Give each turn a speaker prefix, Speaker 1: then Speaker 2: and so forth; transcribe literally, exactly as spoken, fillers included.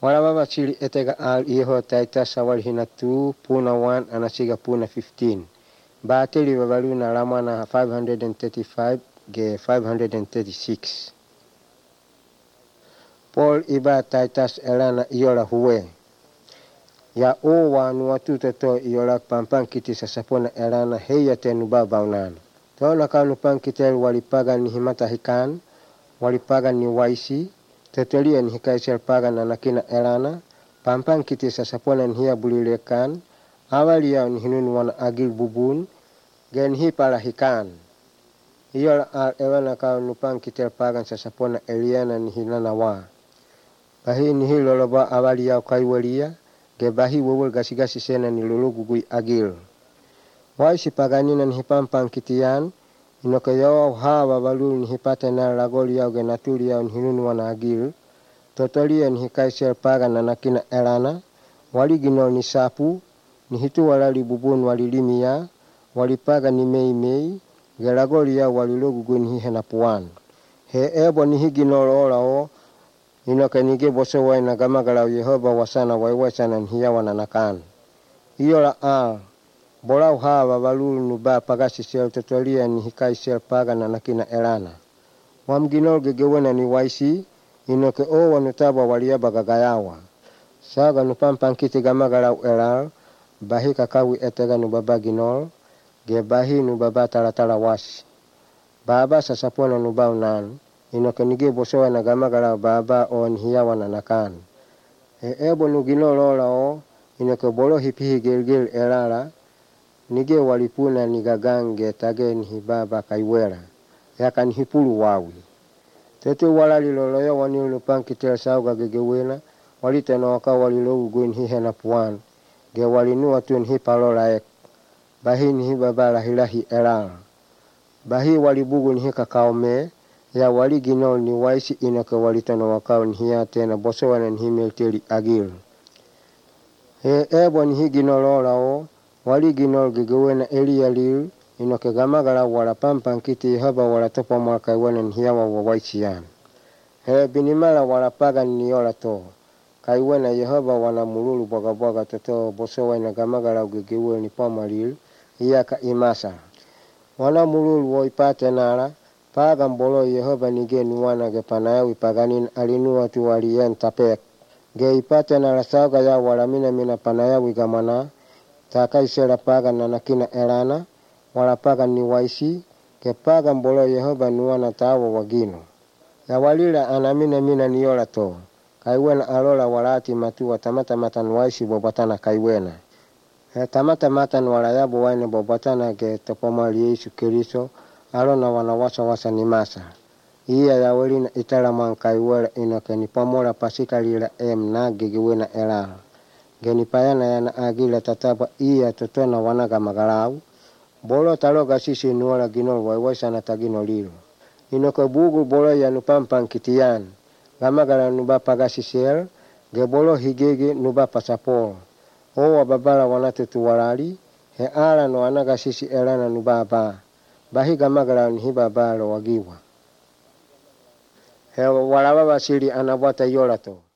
Speaker 1: Wala baba chili etega al iho taita sawal hina two puna one anasiga puna fifteen. Bateli babalu na ramana five hundred thirty-five ge five hundred thirty-six. Paul iba taitas elana iola huwe. Ya owa nuatu toto iola pampang kiti sasapona elana heya tenu babaunan. Tona kanu pangkitel walipagan ni himata hikan, walipagan ni waisi, tetelia ni hikaisel pagan na nakina elana, pampang kiti sasapona ni hiya bulilekan, awali yao ni hinunu wana agil bubun, gen hi pala hikan. Iola al elana kanu pangkitel pagan sasapona eliana ni hinana wa. Bahi ni hiloloba awali yao kaiwalia, ge bahi wawul gasi-gasi sena ni lulugugui agil. Waisi paganina ni hipampang kitian, inoke yao hawa balu ni hipate na lagoli yao ge natuli yao ni hinunu wana agil, totolia ni hikaisel pagan na nakina elana, waligino ni sapu, ni hitu walali bubun walilimia, walipaga ni mei mei, ge lagoli yao walilugugui ni hihena puan. He ebo ni higino lola o, inoke nige boso wai na gamagalau Yehova wasana waiwasana ni hiya wana nakan. Iola al, bolau hawa balulu nuba pagasi sel totolia ni hikai sel paga na nakina elana. Wamginol gegewena ni waisi, inoke o wanutaba waliaba gagayawa. Saga nupampang kiti gamagalau elal, bahi kakawi etega nubaba ginol, ge bahi nubaba talatala wasi. Baba sasapona nuba unan, inoke nige bosowa na gamagalau baba o ni hiya wana nakan. E ebo nuginol ola o, inoke bolo hipihi gilgil elala, nige walipuna ni gagange tage ni hibaba kaiwela. Yaka ni hipulu wawi. Tetu walali loloyo waniulu pangkitel sauga gegewena, waliteno waka walilogu guin hihena puan, ge walinua tun hipalola ek. Bahi ni hibaba lahilahi elala. Bahi walibugu ni hika kaume, ya waliginol ni waisi inoke waliteno wakao ni hiya tena bosowana ni himelteli agil. He ebo ni higinolola o, waliginol gegewena elialil, inoke gamagala wala pampang kiti haba wala topa mwaka iwana ni hiyawa wawaisiyan. He binimala wala pagan ni yola to, kaiwana Yehova wana mululu boga boga toto bosowa ina gamagala gegewe ni pamalil, iyaka imasa. Wana mululu wo ipate nala, pagan bolo Yehova nige nuwana ge panayawi paganin alinua tu waliyen tapek. Ge ipate nala sauga ya wala mina mina panayawi gamana, takai sela pagan na nakina elana, wala pagan ni waisi, ke pagan bolo Yehova nuwana tawa wagino. Ya walila anamina mina niyola to, kaiwena alola walati matua tamata matan waisi bobatana kaiwena. He tamata matan wala yabu waine bobatana ge topomali Yesu Kiriso, alona wana wasa wasa ni masa. Iya ya walina itala man kaiwela inoke ni pamola pasika lila em na gegewena elala. Geni payana yana agila tatapa iya totona wanaga magalau, bolo taloga sisi nuola ginol waiwasa na tagino lilo. Inoke bugu bolo ya nupampang kitian, gamagala nuba pagasi sel, ge bolo higege nuba pasapol. Owa babala wanatutu walali, he ala no anaga sisi elana nuba ba, bahi gamagala ni hiba balo wagiwa. He walababa sili anabwata yola to.